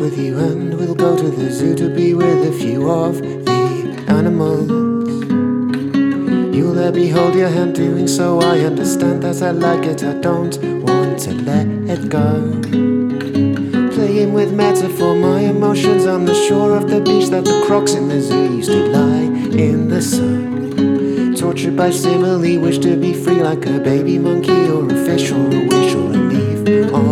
with you, and we'll go to the zoo to be with a few of the animals. You'll there behold your hand doing so. I understand that I like it, I don't want to let it go. Playing with metaphor, my emotions on the shore of the beach that the crocs in the zoo used to lie in the sun. Tortured by simile, wish to be free like a baby monkey or a fish or a wish or a leaf on